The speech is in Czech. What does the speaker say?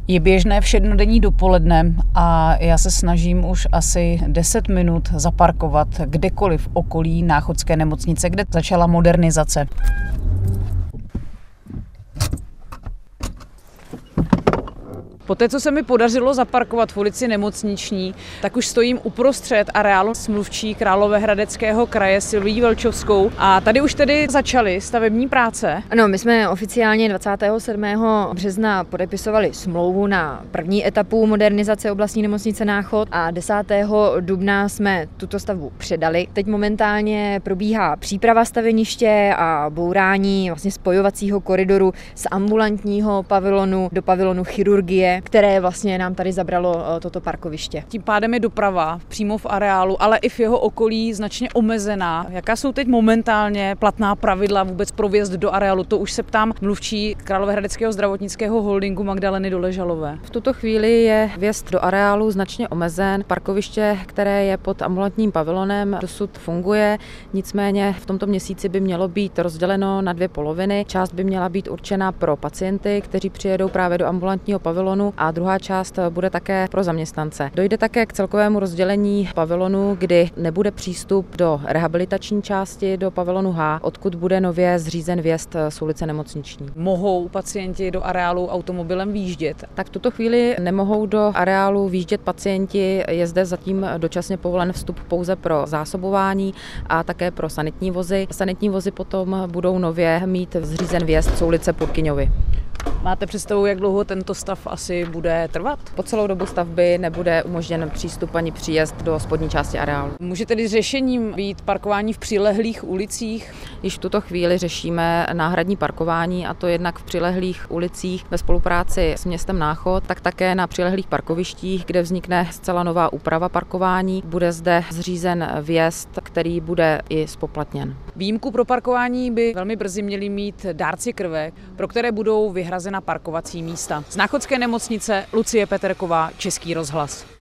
Je běžné všednodenní dopoledne a já se snažím už asi 10 minut zaparkovat kdekoliv v okolí Náchodské nemocnice, kde začala modernizace. Poté, co se mi podařilo zaparkovat v ulici Nemocniční, tak už stojím uprostřed areálu s mluvčí Královéhradeckého kraje Silvií Velčovskou a tady už tedy začaly stavební práce. Ano, my jsme oficiálně 27. března podepisovali smlouvu na první etapu modernizace oblastní nemocnice Náchod a 10. dubna jsme tuto stavbu předali. Teď momentálně probíhá příprava staveniště a bourání vlastně spojovacího koridoru z ambulantního pavilonu do pavilonu chirurgie, které vlastně nám tady zabralo toto parkoviště. Tím pádem je doprava přímo v areálu, ale i v jeho okolí značně omezená. Jaká jsou teď momentálně platná pravidla vůbec pro vjezd do areálu? To už se ptám mluvčí Královéhradeckého zdravotnického holdingu Magdaleny Doležalové. V tuto chvíli je vjezd do areálu značně omezen. Parkoviště, které je pod ambulantním pavilonem, dosud funguje, nicméně v tomto měsíci by mělo být rozděleno na dvě poloviny. Část by měla být určena pro pacienty, kteří přijedou právě do ambulantního pavilonu, a druhá část bude také pro zaměstnance. Dojde také k celkovému rozdělení pavilonu, kdy nebude přístup do rehabilitační části, do pavilonu H, odkud bude nově zřízen vjezd z ulice Nemocniční. Mohou pacienti do areálu automobilem výjíždět? Tak v tuto chvíli nemohou do areálu výjíždět pacienti, je zde zatím dočasně povolen vstup pouze pro zásobování a také pro sanitní vozy. Sanitní vozy potom budou nově mít zřízen vjezd z ulice Purkyňovy. Máte představu, jak dlouho tento stav asi bude trvat? Po celou dobu stavby nebude umožněn přístup ani příjezd do spodní části areálu. Může tedy řešením být parkování v přilehlých ulicích? Již v tuto chvíli řešíme náhradní parkování, a to jednak v přilehlých ulicích ve spolupráci s městem Náchod, tak také na přilehlých parkovištích, kde vznikne zcela nová úprava parkování. Bude zde zřízen vjezd, který bude i zpoplatněn. Výjimku pro parkování by velmi brzy měli mít dárci krve, pro které budou vyhrazena parkovací místa. Z Náchodské nemocnice Lucie Peterková, Český rozhlas.